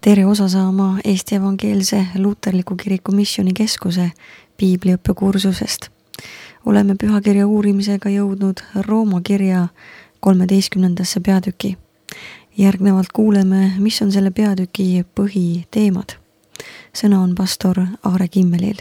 Tere osa saama Eesti Evangeelse Luterliku Kiriku Missioonikeskuse piibliõppekursusest. Oleme pühakirja uurimisega jõudnud Rooma kirja 13. peatüki. Järgnevalt kuuleme, mis on selle peatüki põhiteemad. Sõna on pastor Aare Kimmelil.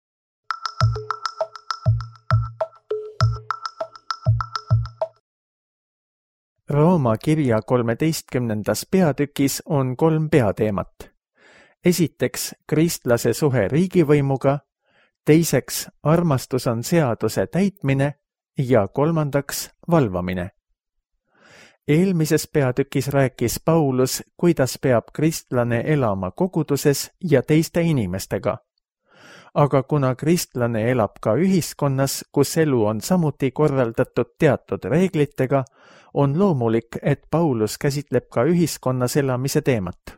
Rooma kirja 13. peatükis on 3 peateemat. Esiteks, kristlase suhe riigivõimuga, teiseks, armastus on seaduse täitmine ja 3. valvamine. Eelmises peatükis rääkis Paulus, kuidas peab kristlane elama koguduses ja teiste inimestega. Aga kuna kristlane elab ka ühiskonnas, kus elu on samuti korraldatud teatud reeglitega, on loomulik, et Paulus käsitleb ka ühiskonnas elamise teemat.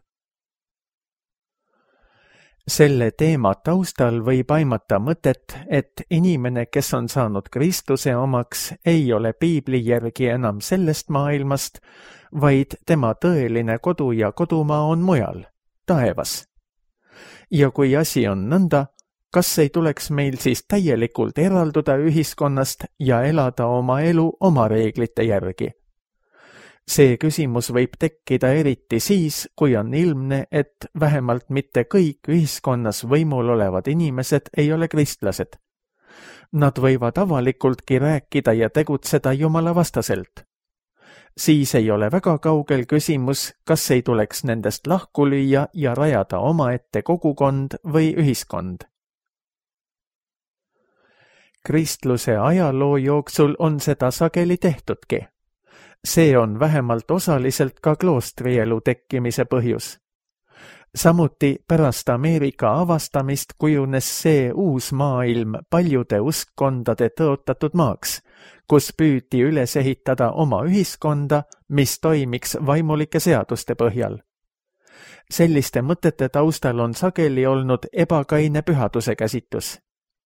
Selle teema taustal võib aimata mõtet, et inimene, kes on saanud Kristuse omaks, ei ole piibli järgi enam sellest maailmast, vaid tema tõeline kodu ja kodumaa on mujal, taevas. Ja kui asi on nõnda, kas ei tuleks meil siis täielikult eralduda ühiskonnast ja elada oma elu oma reeglite järgi? See küsimus võib tekkida eriti siis, kui on ilmne, et vähemalt mitte kõik ühiskonnas võimul olevad inimesed ei ole kristlased. Nad võivad avalikultki rääkida ja tegutseda Jumala vastaselt. Siis ei ole väga kaugel küsimus, kas ei tuleks nendest lahku lüüa ja rajada omaette kogukond või ühiskond. Kristluse ajaloo jooksul on seda sageli tehtudki. See on vähemalt osaliselt ka kloostrielu tekkimise põhjus. Samuti pärast Ameerika avastamist kujunes see uus maailm paljude uskkondade tõotatud maaks, kus püüti üles ehitada oma ühiskonda, mis toimiks vaimulike seaduste põhjal. Selliste mõtete taustal on sageli olnud ebakaine pühaduse käsitus.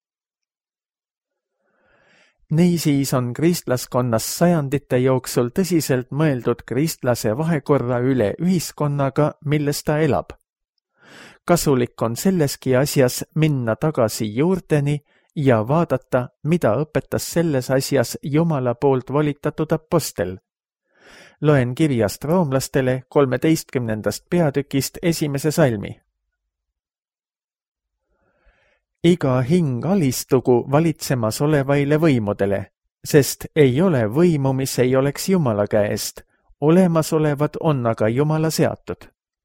Niisiis on kristlaskonnas sajandite jooksul tõsiselt mõeldud kristlase vahekorra üle ühiskonnaga, milles ta elab. Kasulik on selleski asjas minna tagasi juurteni ja vaadata, mida õpetas selles asjas Jumala poolt volitatud apostel. Loen kirjast roomlastele 13. peatükist 1. salmi. Iga hing alistugu valitsemas olevaile võimudele, sest ei ole võimu, mis ei oleks Jumala käest, olemasolevad on aga Jumala seatud.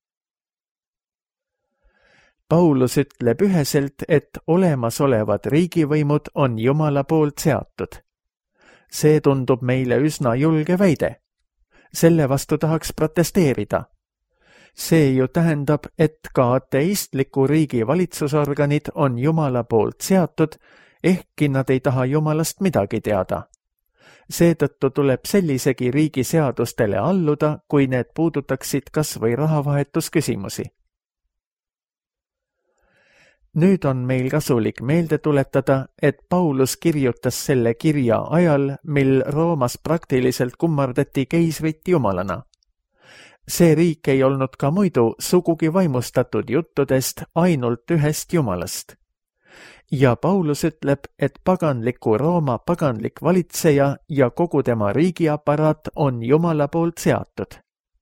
Paulus ütleb üheselt, et olemasolevad riigivõimud on Jumala poolt seatud. See tundub meile üsna julge väide. Selle vastu tahaks protesteerida. See ju tähendab, et ka ateistliku riigi valitsusorganid on Jumala poolt seatud, ehkki nad ei taha Jumalast midagi teada. Seetõttu tuleb sellisegi riigi seadustele alluda, kui need puudutaksid kas või rahavahetusküsimusi. Nüüd on meil kasulik meelde tuletada, et Paulus kirjutas selle kirja ajal, mil Roomas praktiliselt kummardati keisrit jumalana. See riik ei olnud ka muidu sugugi vaimustatud juttudest ainult ühest Jumalast. Ja Paulus ütleb, et paganliku Rooma paganlik valitseja ja kogu tema riigiaparaat on Jumala poolt seatud.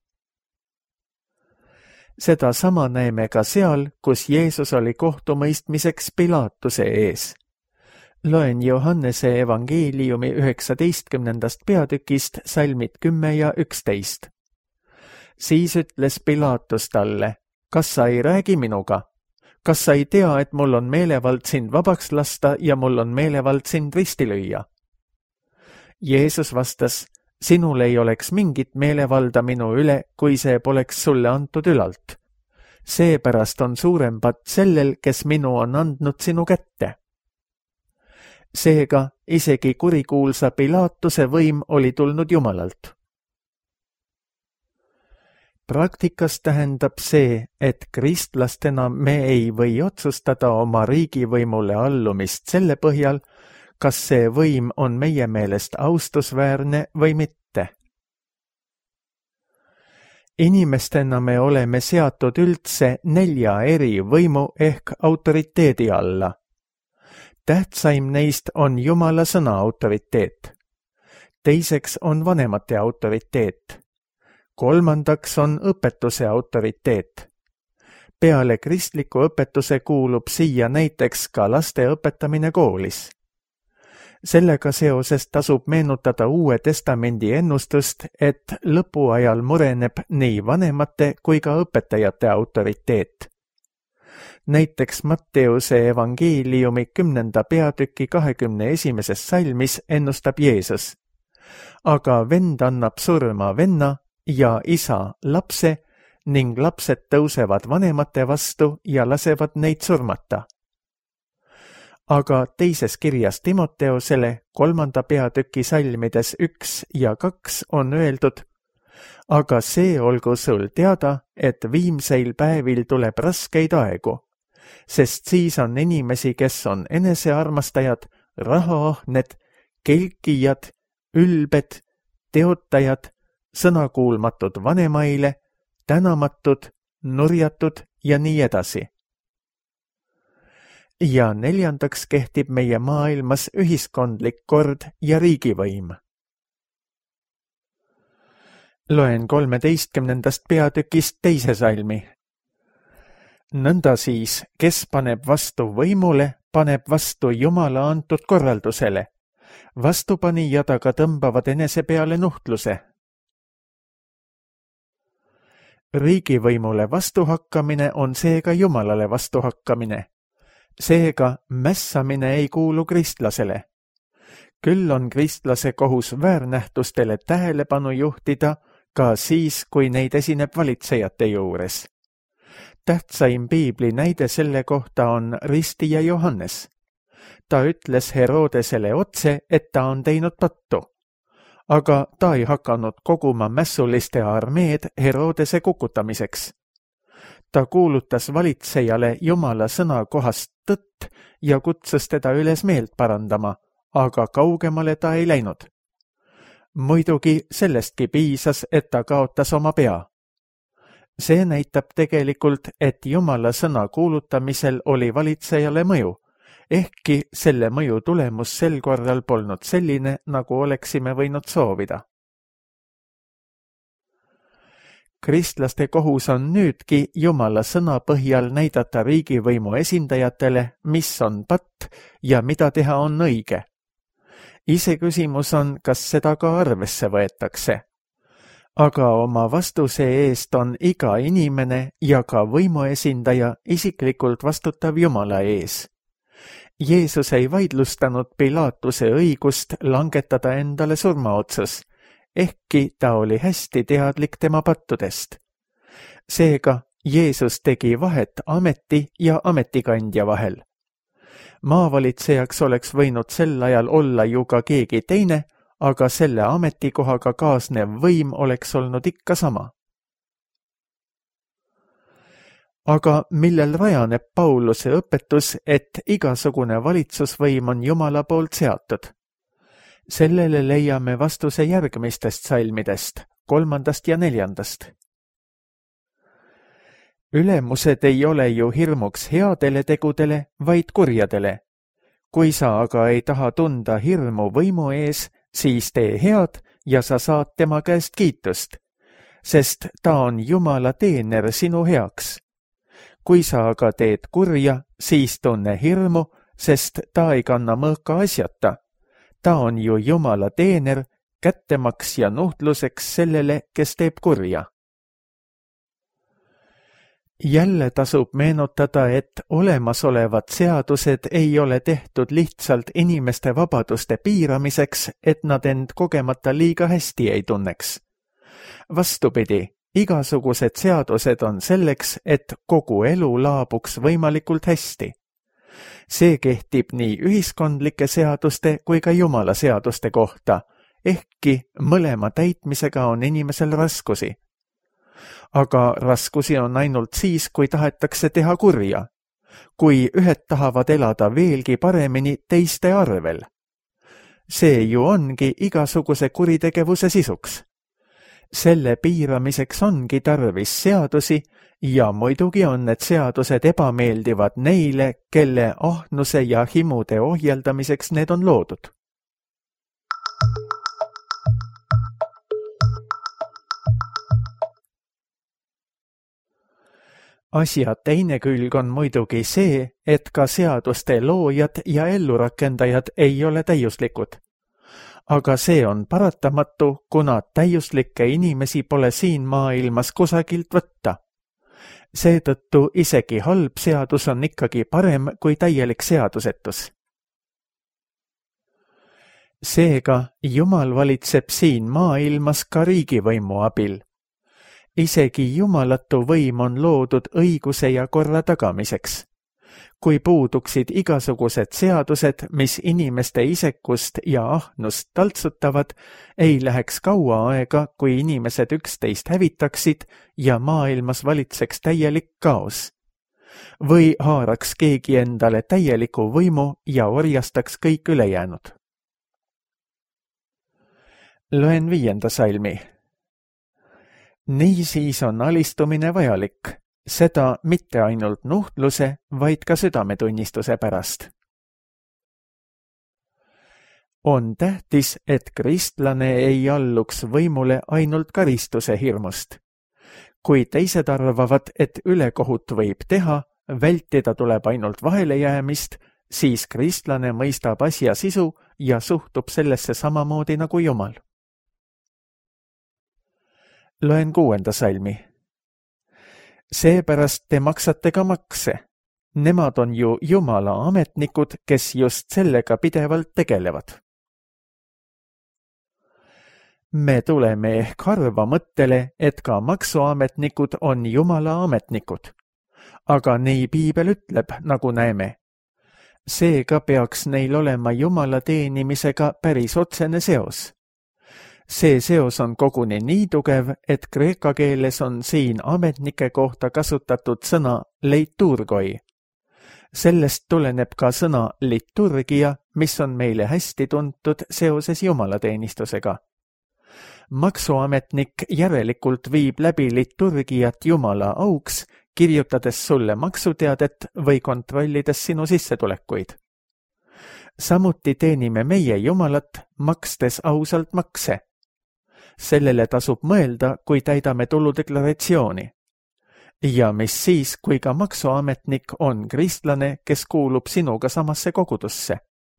Seda sama näeme ka seal, kus Jeesus oli kohtumõistmiseks Pilaatuse ees. Loen Johannese evangeeliumi 19. peatükist salmid 10 ja 11. Siis ütles Pilaatus talle, kas sa ei räägi minuga? Kas sa ei tea, et mul on meelevald sind vabaks lasta ja mul on meelevald sind risti lüüa? Jeesus vastas, sinul ei oleks mingit meelevalda minu üle, kui see poleks sulle antud ülalt. Seepärast on suurem patt sellel, kes minu on andnud sinu kätte. Seega isegi kurikuulsa Pilaatuse võim oli tulnud Jumalalt. Praktikas tähendab see, et kristlastena me ei või otsustada oma riigivõimule allumist selle põhjal, kas see võim on meie meelest austusväärne või mitte. Inimestena me oleme seatud üldse 4 eri võimu ehk autoriteedi alla. Tähtsaim neist on Jumala sõna autoriteet. Teiseks on vanemate autoriteet. Kolmandaks on õpetuse autoriteet. Peale kristliku õpetuse kuulub siia näiteks ka laste õpetamine koolis. Sellega seoses tasub meenutada Uue Testamendi ennustust, et lõpuajal mureneb nii vanemate kui ka õpetajate autoriteet. Näiteks Matteuse evangeeliumi 10. peatüki 21. salmis ennustab Jeesus. Aga vend annab surma venna ja isa lapse ning lapsed tõusevad vanemate vastu ja lasevad neid surmata. Aga teises kirjas Timoteosele 3. peatüki salmides 1 ja 2 on öeldud: aga see olgu sul teada, et viimseil päevil tuleb raskeid aegu, sest siis on inimesi, kes on enesearmastajad, rahaahned, kelkijad, ülbed, teotajad, sõnakuulmatud vanemaile, tänamatud, nurjatud ja nii edasi. Ja 4. kehtib meie maailmas ühiskondlik kord ja riigivõim. Loen 13. peatükist 2. salmi. Nõnda siis, kes paneb vastu võimule, paneb vastu Jumala antud korraldusele. Vastupanijad aga tõmbavad enese peale nuhtluse. Riigivõimule vastuhakkamine on seega Jumalale vastuhakkamine. Seega mässamine ei kuulu kristlasele. Küll on kristlase kohus väärnähtustele tähelepanu juhtida ka siis, kui neid esineb valitsejate juures. Tähtsaim piibli näide selle kohta on ristija Johannes. Ta ütles Herodesele otse, et ta on teinud pattu. Aga ta ei hakanud koguma mässuliste armeed Herodese kukutamiseks. Ta kuulutas valitsejale Jumala sõna kohast tõtt ja kutsus teda üles meelt parandama, aga kaugemale ta ei läinud. Muidugi sellestki piisas, et ta kaotas oma pea. See näitab tegelikult, et Jumala sõna kuulutamisel oli valitsejale mõju, ehkki selle mõju tulemus sel korral polnud selline, nagu oleksime võinud soovida. Kristlaste kohus on nüüdki Jumala sõna põhjal näidata riigivõimu esindajatele, mis on patt ja mida teha on õige. Iseküsimus on, kas seda ka arvesse võetakse. Aga oma vastuse eest on iga inimene ja ka võimuesindaja isiklikult vastutav Jumala ees. Jeesus ei vaidlustanud Pilatuse õigust langetada endale surmaotsus, ehkki ta oli hästi teadlik tema pattudest. Seega Jeesus tegi vahet ameti ja ametikandja vahel. Maavalitsejaks oleks võinud sel ajal olla ju ka keegi teine, aga selle ametikohaga kaasnev võim oleks olnud ikka sama. Aga millel rajaneb Pauluse õpetus, et igasugune valitsusvõim on Jumala poolt seatud? Sellele leiame vastuse järgmistest salmidest, 3. ja 4. Ülemused ei ole ju hirmuks headele tegudele, vaid kurjadele. Kui sa aga ei taha tunda hirmu võimu ees, siis tee head ja sa saad tema käest kiitust, sest ta on Jumala teener sinu heaks. Kui sa aga teed kurja, siis tunne hirmu, sest ta ei kanna mõõka asjata. Ta on ju Jumala teener, kättemaks ja nuhtluseks sellele, kes teeb kurja. Jälle tasub meenutada, et olemasolevad seadused ei ole tehtud lihtsalt inimeste vabaduste piiramiseks, et nad end kogemata liiga hästi ei tunneks. Vastupidi, igasugused seadused on selleks, et kogu elu laabuks võimalikult hästi. See kehtib nii ühiskondlike seaduste kui ka Jumala seaduste kohta, ehkki mõlema täitmisega on inimesel raskusi. Aga raskusi on ainult siis, kui tahetakse teha kurja, kui ühed tahavad elada veelgi paremini teiste arvel. See ju ongi igasuguse kuritegevuse sisuks. Selle piiramiseks ongi tarvis seadusi ja muidugi on need seadused ebameeldivad neile, kelle ahnuse ja himude ohjeldamiseks need on loodud. Asja teine külg on muidugi see, et ka seaduste loojad ja ellurakendajad ei ole täiuslikud. Aga see on paratamatu, kuna täiuslikke inimesi pole siin maailmas kusagilt võtta. Seetõttu isegi halb seadus on ikkagi parem kui täielik seadusetus. Seega Jumal valitseb siin maailmas ka riigivõimu abil. Isegi jumalatu võim on loodud õiguse ja korra tagamiseks. Kui puuduksid igasugused seadused, mis inimeste isekust ja ahnust taltsutavad, ei läheks kaua aega, kui inimesed üksteist hävitaksid ja maailmas valitseks täielik kaos. Või haaraks keegi endale täieliku võimu ja orjastaks kõik ülejäänud. Loen 5. salmi. Niisiis on alistumine vajalik, seda mitte ainult nuhtluse, vaid ka südametunnistuse pärast. On tähtis, et kristlane ei alluks võimule ainult karistuse hirmust. Kui teised arvavad, et ülekohut võib teha, vältida tuleb ainult vahelejäämist, siis kristlane mõistab asja sisu ja suhtub sellesse samamoodi nagu Jumal. Loen 6. salmi. Seepärast te maksate ka makse. Nemad on ju Jumala ametnikud, kes just sellega pidevalt tegelevad. Me tuleme ehk harva mõttele, et ka maksuametnikud on Jumala ametnikud. Aga nii Piibel ütleb, nagu näeme. Seega peaks neil olema Jumala teenimisega päris otsene seos. See seos on koguni nii tugev, et kreeka keeles on siin ametnike kohta kasutatud sõna leiturgoi. Sellest tuleneb ka sõna liturgia, mis on meile hästi tuntud seoses jumalateenistusega. Maksuametnik järelikult viib läbi liturgiat Jumala auks, kirjutades sulle maksuteadet või kontrollides sinu sissetulekuid. Samuti teenime meie Jumalat, makstes ausalt makse. Sellele tasub mõelda, kui täidame tuludeklaratsiooni. Ja mis siis, kui ka maksuametnik on kristlane, kes kuulub sinuga samasse kogudusse?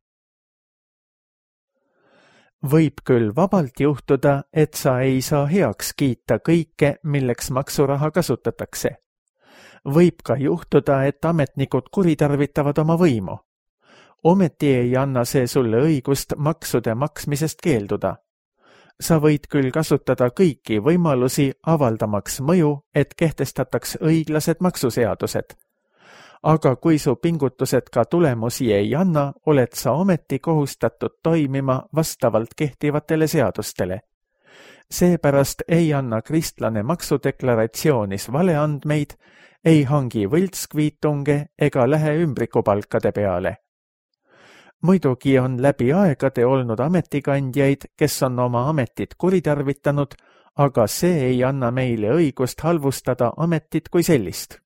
Võib küll vabalt juhtuda, et sa ei saa heaks kiita kõike, milleks maksuraha kasutatakse. Võib ka juhtuda, et ametnikud kuritarvitavad oma võimu. Ometi ei anna see sulle õigust maksude maksmisest keelduda. Sa võid küll kasutada kõiki võimalusi avaldamaks mõju, et kehtestataks õiglased maksuseadused. Aga kui su pingutused ka tulemusi ei anna, oled sa ometi kohustatud toimima vastavalt kehtivatele seadustele. Seepärast ei anna kristlane maksudeklaratsioonis valeandmeid, ei hangi võltskviitunge ega lähe ümbrikupalkade peale. Muidugi on läbi aegade olnud ametikandjaid, kes on oma ametit kuritarvitanud, aga see ei anna meile õigust halvustada ametit kui sellist.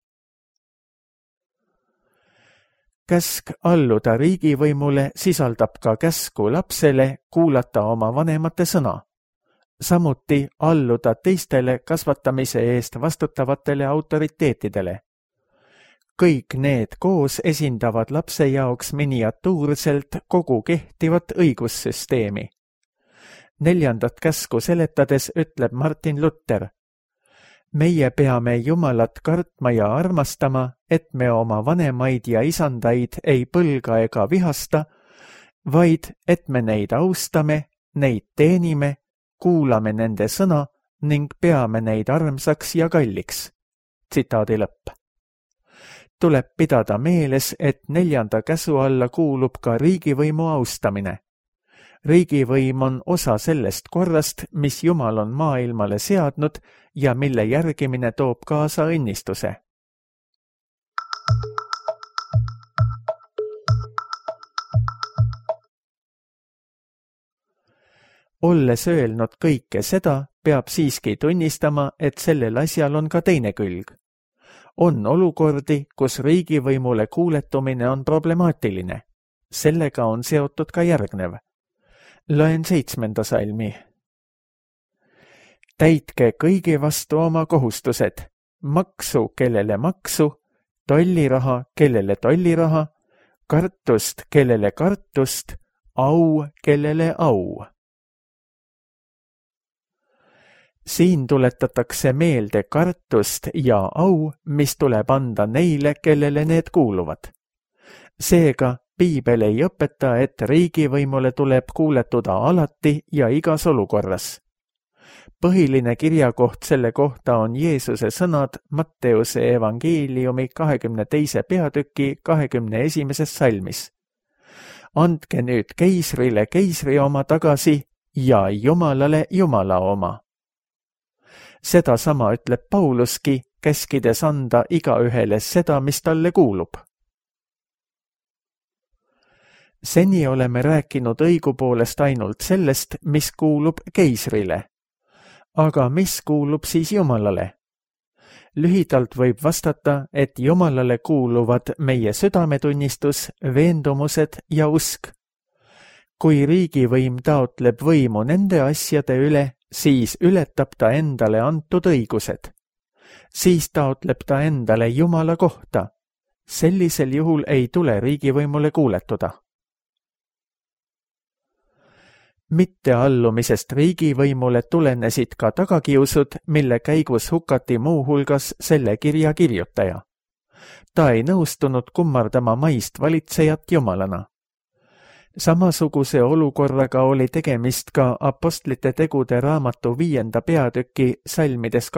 Käsk alluda riigivõimule sisaldab ka käsku lapsele kuulata oma vanemate sõna. Samuti alluda teistele kasvatamise eest vastutavatele autoriteetidele. Kõik need koos esindavad lapse jaoks miniatuurselt kogu kehtivat õigussüsteemi. 4. käsku seletades ütleb Martin Luther: Meie peame Jumalat kartma ja armastama, et me oma vanemaid ja isandaid ei põlga ega vihasta, vaid et me neid austame, neid teenime, kuulame nende sõna ning peame neid armsaks ja kalliks. Tsitaadi lõpp. Tuleb pidada meeles, et 4. käsu alla kuulub ka riigivõimu austamine. Riigivõim on osa sellest korrast, mis Jumal on maailmale seadnud ja mille järgimine toob kaasa õnnistuse. Olles öelnud kõike seda, peab siiski tunnistama, et sellel asjal on ka teine külg. On olukordi, kus riigivõimule kuuletumine on problemaatiline. Sellega on seotud ka järgnev. Loen 7. salmi. Täitke kõigi vastu oma kohustused, maksu kellele maksu, tolliraha kellele tolliraha, kartust kellele kartust, au kellele au. Siin tuletatakse meelde kartust ja au, mis tuleb anda neile, kellele need kuuluvad. Seega, Piibel ei õpeta, et riigivõimule tuleb kuuletuda alati ja igas olukorras. Põhiline kirjakoht selle kohta on Jeesuse sõnad Matteuse evangeeliumi 22. peatüki 21. salmis. Andke nüüd keisrile keisri oma tagasi ja Jumalale Jumala oma. Sedasama ütleb Pauluski, käskides anda igaühele seda, mis talle kuulub. Seni oleme rääkinud õigupoolest ainult sellest, mis kuulub keisrile. Aga mis kuulub siis Jumalale? Lühidalt võib vastata, et Jumalale kuuluvad meie südametunnistus, veendumused ja usk. Kui riigivõim taotleb võimu nende asjade üle, siis ületab ta endale antud õigused. Siis taotleb ta endale Jumala kohta. Sellisel juhul ei tule riigivõimule kuuletuda. Mitteallumisest riigivõimule tulenesid ka tagakiusud, mille käigus hukati muu hulgas selle kirja kirjutaja. Ta ei nõustunud kummardama maist valitsejat jumalana. Samasuguse olukorraga oli tegemist ka Apostlite tegude raamatu 5. peatüki salmides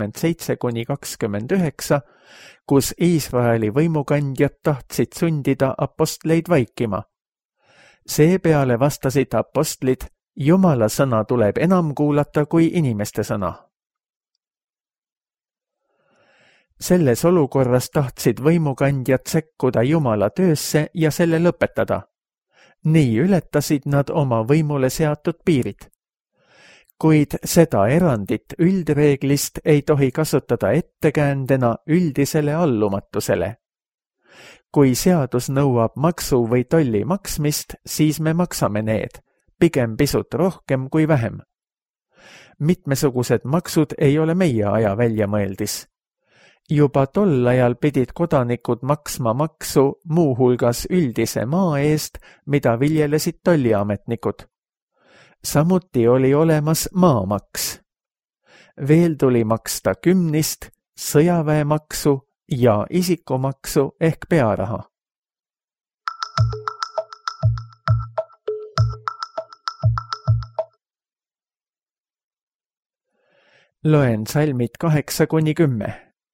27–29, kus Iisraeli võimukandjad tahtsid sundida apostleid vaikima. Seepeale vastasid apostlid, Jumala sõna tuleb enam kuulata kui inimeste sõna. Selles olukorras tahtsid võimukandjad sekkuda Jumala töösse ja selle lõpetada. Nii ületasid nad oma võimule seatud piirid. Kuid seda erandit üldreeglist ei tohi kasutada ettekäändena üldisele allumatusele. Kui seadus nõuab maksu või tolli maksmist, siis me maksame need, pigem pisut rohkem kui vähem. Mitmesugused maksud ei ole meie aja väljamõeldis. Juba tol ajal pidid kodanikud maksma maksu muu hulgas üldise maa eest, mida viljelesid tolliametnikud. Samuti oli olemas maamaks. Veel tuli maksta kümnist, sõjaväemaksu ja isikumaksu ehk pearaha. Loen salmid 8–10.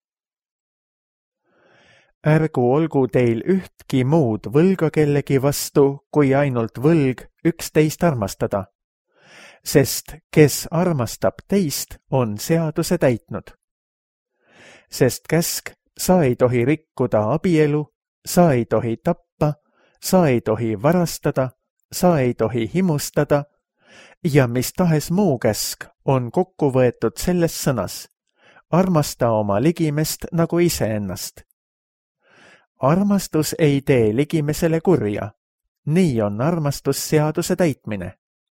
Ärgu olgu teil ühtki muud võlga kellegi vastu, kui ainult võlg üksteist armastada. Sest kes armastab teist, on seaduse täitnud. Sest käsk, sa ei tohi rikkuda abielu, sa ei tohi tappa, sa ei tohi varastada, sa ei tohi himustada ja mis tahes muu käsk on kokku võetud selles sõnas. Armasta oma ligimest nagu iseennast. Armastus ei tee ligimesele kurja. Nii on armastusseaduse täitmine.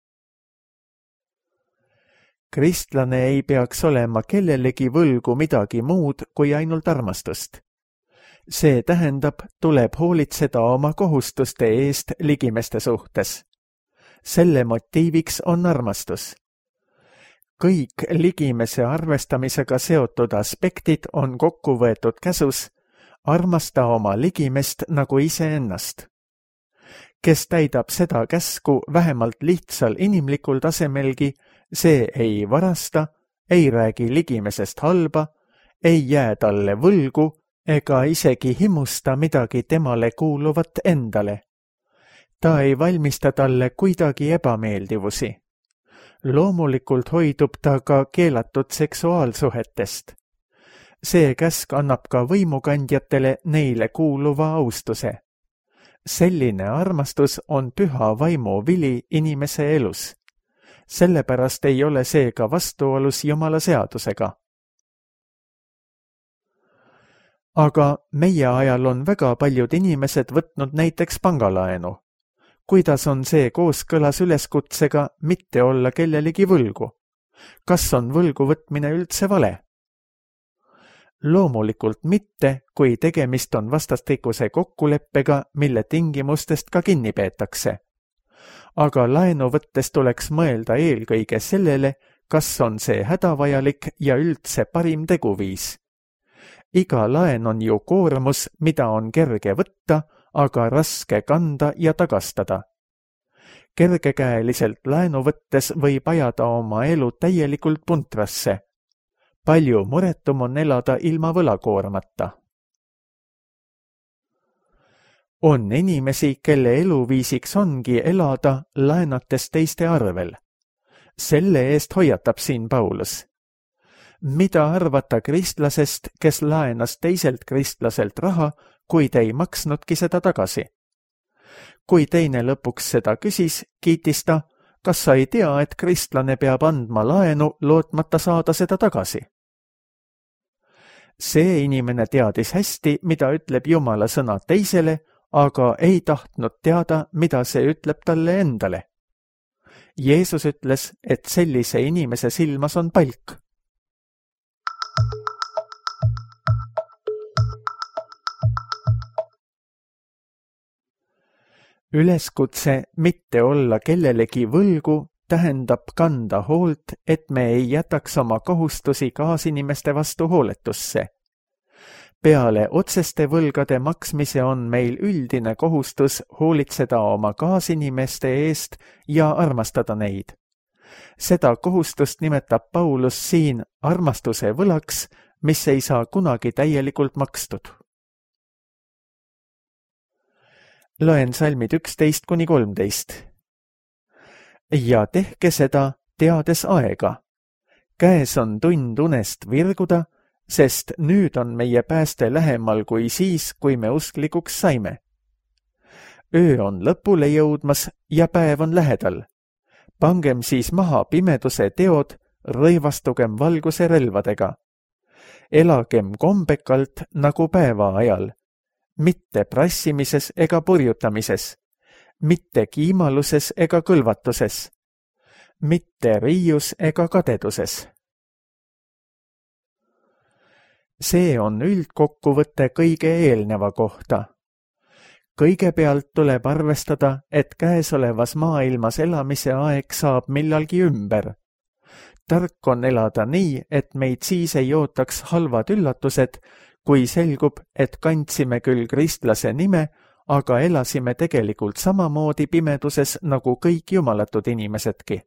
Kristlane ei peaks olema kellelegi võlgu midagi muud kui ainult armastust. See tähendab, tuleb hoolitseda oma kohustuste eest ligimeste suhtes. Selle motiiviks on armastus. Kõik ligimese arvestamisega seotud aspektid on kokku võetud käsus armasta oma ligimest nagu iseennast. Kes täidab seda käsku vähemalt lihtsal inimlikul tasemelgi, see ei varasta, ei räägi ligimesest halba, ei jää talle võlgu ega isegi himusta midagi temale kuuluvat endale. Ta ei valmista talle kuidagi ebameeldivusi. Loomulikult hoidub ta ka keelatud seksuaalsuhetest. See käsk annab ka võimukandjatele neile kuuluva austuse. Selline armastus on püha vaimu vili inimese elus. sellepärast ei ole see ka vastuolus Jumala seadusega. Aga meie ajal on väga paljud inimesed võtnud näiteks pangalaenu. Kuidas on see kooskõlas üleskutsega mitte olla kellelegi võlgu? Kas on võlgu võtmine üldse vale? Loomulikult mitte, kui tegemist on vastastikuse kokkuleppega, mille tingimustest ka kinni peetakse. Aga laenu võttes tuleks mõelda eelkõige sellele, kas on see hädavajalik ja üldse parim teguviis. Iga laen on ju koormus, mida on kerge võtta, aga raske kanda ja tagastada. Kergekäeliselt laenu võttes võib ajada oma elu täielikult puntrasse. Palju muretum on elada ilma võlakoormata. On inimesi, kelle eluviisiks ongi elada laenates teiste arvel. Selle eest hoiatab siin Paulus. Mida arvata kristlasest, kes laenas teiselt kristlaselt raha, kuid ei maksnudki seda tagasi? Kui teine lõpuks seda küsis, kiitis ta, kas sa ei tea, et kristlane peab andma laenu, lootmata saada seda tagasi? See inimene teadis hästi, mida ütleb Jumala sõna teisele, aga ei tahtnud teada, mida see ütleb talle endale. Jeesus ütles, et sellise inimese silmas on palk. Üleskutse mitte olla kellelegi võlgu tähendab kanda hoolt, et me ei jätaks oma kohustusi kaasinimeste vastu hooletusse. Peale otseste võlgade maksmise on meil üldine kohustus hoolitseda oma kaasinimeste eest ja armastada neid. Seda kohustust nimetab Paulus siin armastuse võlaks, mis ei saa kunagi täielikult makstud. Loen salmid 11-13. Ja tehke seda, teades aega. Käes on tund unest virguda, sest nüüd on meie pääste lähemal kui siis, kui me usklikuks saime. Öö on lõpule jõudmas ja päev on lähedal. Pangem siis maha pimeduse teod, rõivastugem valguse relvadega. Elagem kombekalt nagu päeva ajal. Mitte prassimises ega purjutamises, mitte kiimaluses ega kõlvatuses, mitte riius ega kadeduses. See on üldkokkuvõte kõige eelneva kohta. Kõigepealt tuleb arvestada, et käesolevas maailmas elamise aeg saab millalgi ümber. Tark on elada nii, et meid siis ei ootaks halvad üllatused, kui selgub, et kandsime küll kristlase nime, aga elasime tegelikult samamoodi pimeduses nagu kõik jumalatud inimesedki.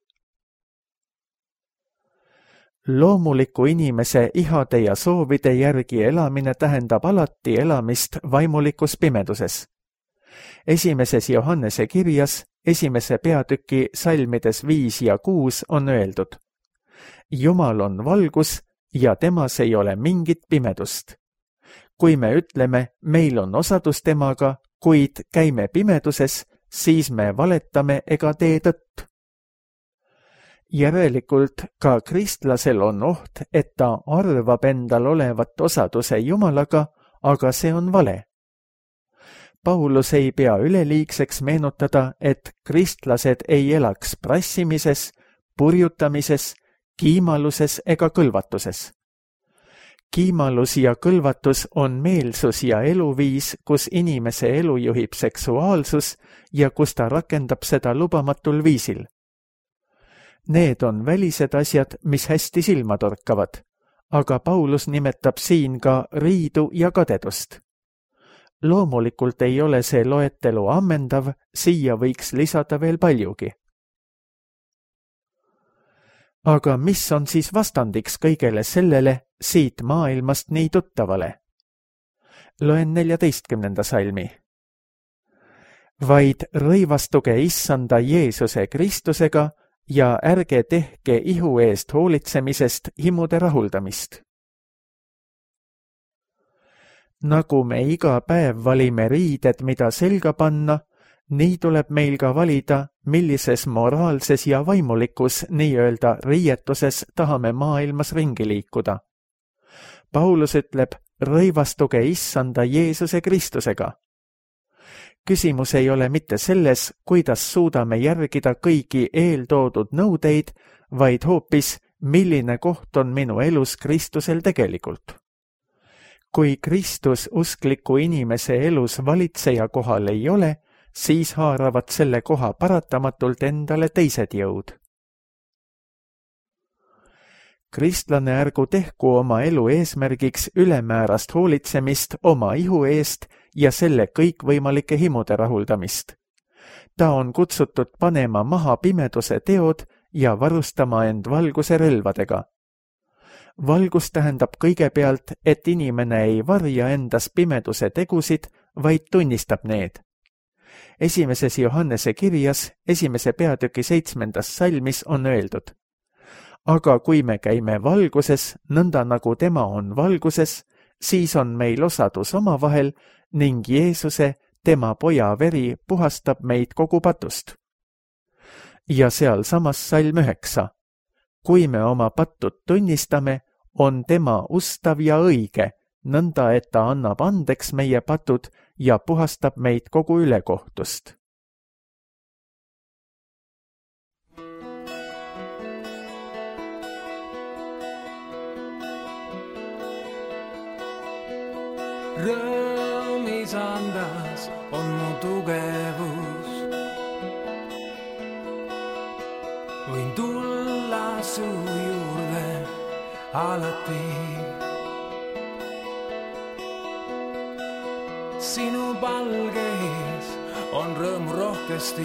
Loomuliku inimese ihade ja soovide järgi elamine tähendab alati elamist vaimulikus pimeduses. Esimeses Johannese kirjas, 1. peatüki salmides 5 ja 6 on öeldud: Jumal on valgus ja temas ei ole mingit pimedust. Kui me ütleme, meil on osadus temaga, kuid käime pimeduses, siis me valetame ega tee tõtt. Järelikult ka kristlasel on oht, et ta arvab endal olevat osaduse Jumalaga, aga see on vale. Paulus ei pea üleliigseks meenutada, et kristlased ei elaks prassimises, purjutamises, kiimaluses ega kõlvatuses. Kiimalus ja kõlvatus on meelsus ja eluviis, kus inimese elu juhib seksuaalsus ja kus ta rakendab seda lubamatul viisil. Need on välised asjad, mis hästi silma torkavad, aga Paulus nimetab siin ka riidu ja kadedust. Loomulikult ei ole see loetelu ammendav, siia võiks lisada veel paljugi. Aga mis on siis vastandiks kõigele sellele siit maailmast nii tuttavale? Loen 14. salmi. Vaid rõivastuge issanda Jeesuse Kristusega ja ärge tehke ihu eest hoolitsemisest himude rahuldamist. Nagu me iga päev valime riided, mida selga panna, Nii tuleb meil ka valida, millises moraalses ja vaimulikus nii-öelda riietuses tahame maailmas ringi liikuda. Paulus ütleb, rõivastuge issanda Jeesuse Kristusega. Küsimus ei ole mitte selles, kuidas suudame järgida kõigi eeltoodud nõudeid, vaid hoopis, milline koht on minu elus Kristusel tegelikult. Kui Kristus uskliku inimese elus valitseja kohal ei ole, siis haaravad selle koha paratamatult endale teised jõud. Kristlane ärgu tehku oma elu eesmärgiks ülemäärast hoolitsemist oma ihu eest ja selle kõikvõimalike himude rahuldamist. Ta on kutsutud panema maha pimeduse teod ja varustama end valguse relvadega. Valgus tähendab kõigepealt, et inimene ei varja endas pimeduse tegusid, vaid tunnistab need. 1. Johannese kirjas 1. peatüki 7. salmis on öeldud: aga kui me käime valguses, nõnda nagu tema on valguses, siis on meil osadus omavahel ning Jeesuse, tema poja veri, puhastab meid kogu patust. Ja seal samas salm 9. Kui me oma pattud tunnistame, on tema ustav ja õige, nõnda et ta annab andeks meie patud ja puhastab meid kogu ülekohtust. Rõõm isandas on mu tugevus. Võin tulla su juurde alati. Sinu palges on rõõmu rohkesti.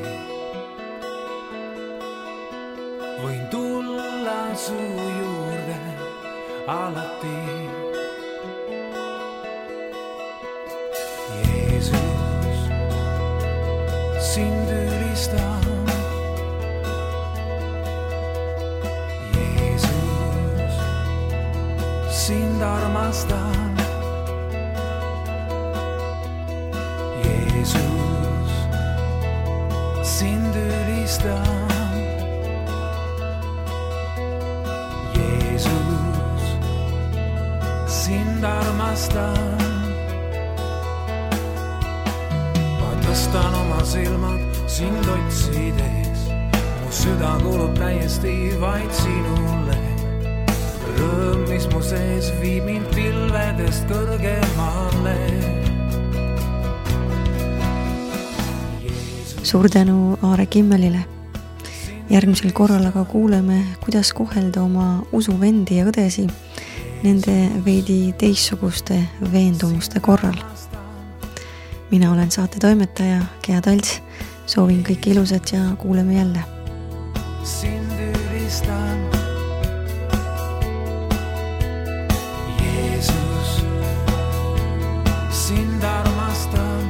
Võin tulla su juurde alati. Jeesus, sind ülistan. Jeesus, sind armastan. Jeesus, sind ülistan. Jeesus, sind armastan. Tõstan oma silmad sind otsides, mu süda kuulub täiesti vaid sinule. Rõõm, mis mu sees viib mind pilvedest kõrgemale. Suur tänu Aare Kimmelile. Järgmisel korral aga kuuleme, kuidas kohelda oma usuvendi ja õdesi nende veidi teistsuguste veendumuste korral. Mina olen saate toimetaja Gea Talts, soovin kõike ilusat ja kuuleme jälle. Sind ülistan. Jeesus, sind armastan.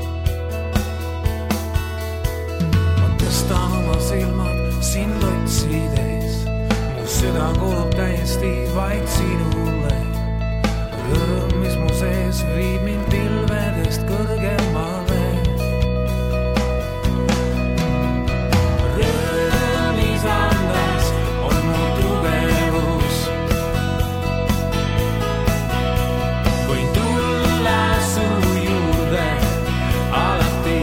Ma tõstan oma silmad sind otsides, mu süda kuulub täiesti vaid sinule. Rõõm, mis mu sees viib mind pilvedest kõrgemale. Rõõm isandas on mu tugevus. Võin tulla su juurde alati.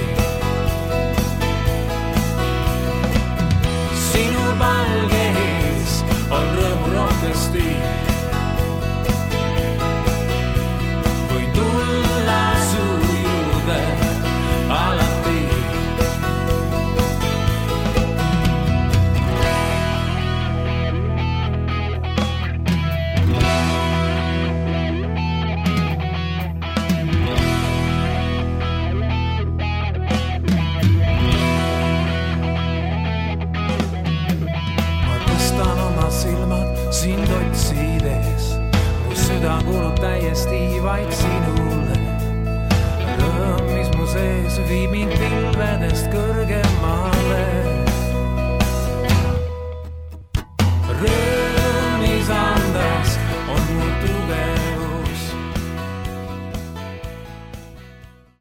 Sinu palges on rõõmu rohkesti. Sind otsides, mu süda kuulub täiesti vaid sinule. Rõõm, mis mu sees viib mind pilvedest kõrge